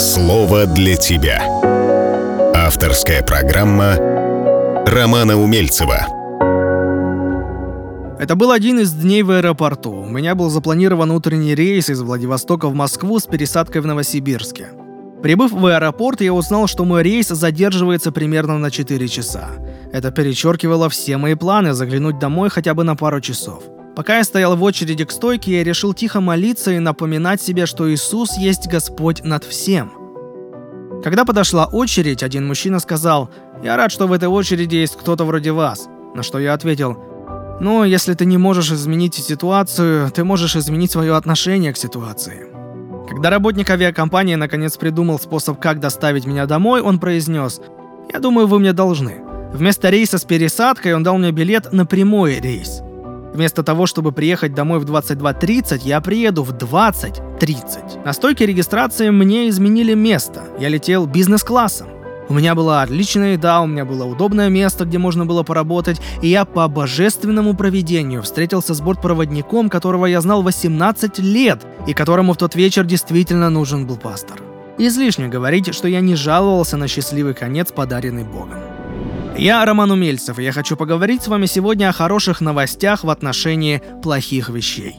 Слово для тебя. Авторская программа Романа Умельцева. Это был один из дней в аэропорту. У меня был запланирован утренний рейс из Владивостока в Москву с пересадкой в Новосибирске. Прибыв в аэропорт, я узнал, что мой рейс задерживается примерно на 4 часа. Это перечеркивало все мои планы заглянуть домой хотя бы на пару часов. Пока я стоял в очереди к стойке, я решил тихо молиться и напоминать себе, что Иисус есть Господь над всем. Когда подошла очередь, один мужчина сказал: «Я рад, что в этой очереди есть кто-то вроде вас». На что я ответил: «Ну, если ты не можешь изменить ситуацию, ты можешь изменить свое отношение к ситуации». Когда работник авиакомпании наконец придумал способ, как доставить меня домой, он произнес: «Я думаю, вы мне должны». Вместо рейса с пересадкой он дал мне билет на прямой рейс. Вместо того, чтобы приехать домой в 22:30, я приеду в 20:30. На стойке регистрации мне изменили место. Я летел бизнес-классом. У меня была отличная еда, у меня было удобное место, где можно было поработать, и я по божественному провидению встретился с бортпроводником, которого я знал 18 лет, и которому в тот вечер действительно нужен был пастор. Излишне говорить, что я не жаловался на счастливый конец, подаренный Богом. Я Роман Умельцев, и я хочу поговорить с вами сегодня о хороших новостях в отношении плохих вещей.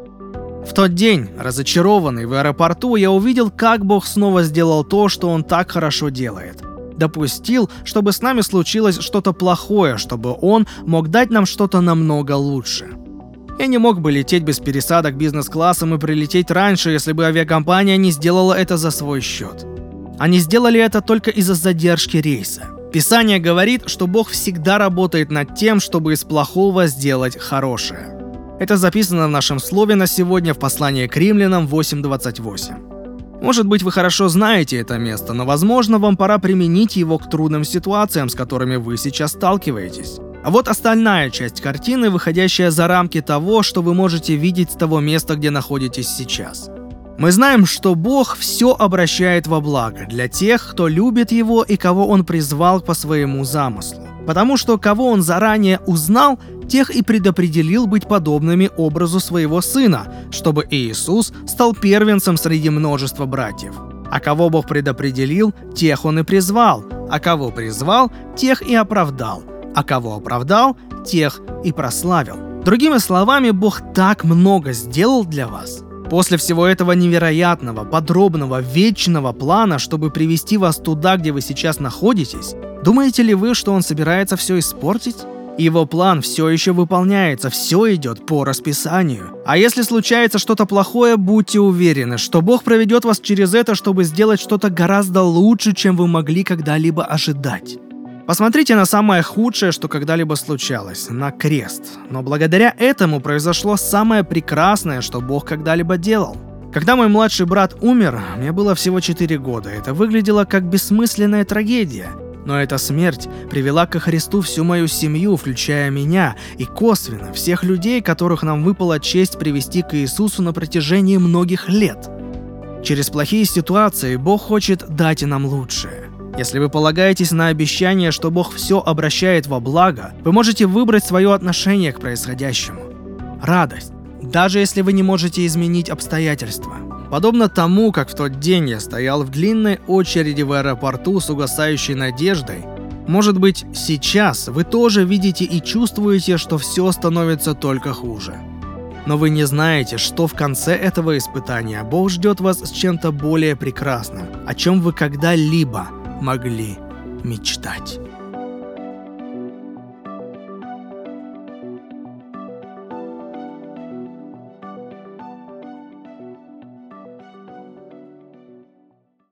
В тот день, разочарованный в аэропорту, я увидел, как Бог снова сделал то, что Он так хорошо делает. Допустил, чтобы с нами случилось что-то плохое, чтобы Он мог дать нам что-то намного лучше. Я не мог бы лететь без пересадок бизнес-классом и прилететь раньше, если бы авиакомпания не сделала это за свой счет. Они сделали это только из-за задержки рейса. Писание говорит, что Бог всегда работает над тем, чтобы из плохого сделать хорошее. Это записано в нашем слове на сегодня в послании к Римлянам 8:28. Может быть, вы хорошо знаете это место, но, возможно, вам пора применить его к трудным ситуациям, с которыми вы сейчас сталкиваетесь. А вот остальная часть картины, выходящая за рамки того, что вы можете видеть с того места, где находитесь сейчас. Мы знаем, что Бог все обращает во благо для тех, кто любит Его и кого Он призвал по своему замыслу. Потому что кого Он заранее узнал, тех и предопределил быть подобными образу своего Сына, чтобы Иисус стал первенцем среди множества братьев. А кого Бог предопределил, тех Он и призвал, а кого призвал, тех и оправдал, а кого оправдал, тех и прославил. Другими словами, Бог так много сделал для вас. После всего этого невероятного, подробного, вечного плана, чтобы привести вас туда, где вы сейчас находитесь, думаете ли вы, что Он собирается все испортить? Его план все еще выполняется, все идет по расписанию. А если случается что-то плохое, будьте уверены, что Бог проведет вас через это, чтобы сделать что-то гораздо лучше, чем вы могли когда-либо ожидать. Посмотрите на самое худшее, что когда-либо случалось, на крест. Но благодаря этому произошло самое прекрасное, что Бог когда-либо делал. Когда мой младший брат умер, мне было всего 4 года. Это выглядело как бессмысленная трагедия. Но эта смерть привела ко Христу всю мою семью, включая меня, и косвенно всех людей, которых нам выпала честь привести к Иисусу на протяжении многих лет. Через плохие ситуации Бог хочет дать нам лучшее. Если вы полагаетесь на обещание, что Бог все обращает во благо, вы можете выбрать свое отношение к происходящему. Радость, даже если вы не можете изменить обстоятельства. Подобно тому, как в тот день я стоял в длинной очереди в аэропорту с угасающей надеждой, может быть, сейчас вы тоже видите и чувствуете, что все становится только хуже. Но вы не знаете, что в конце этого испытания Бог ждет вас с чем-то более прекрасным, о чем вы когда-либо могли мечтать.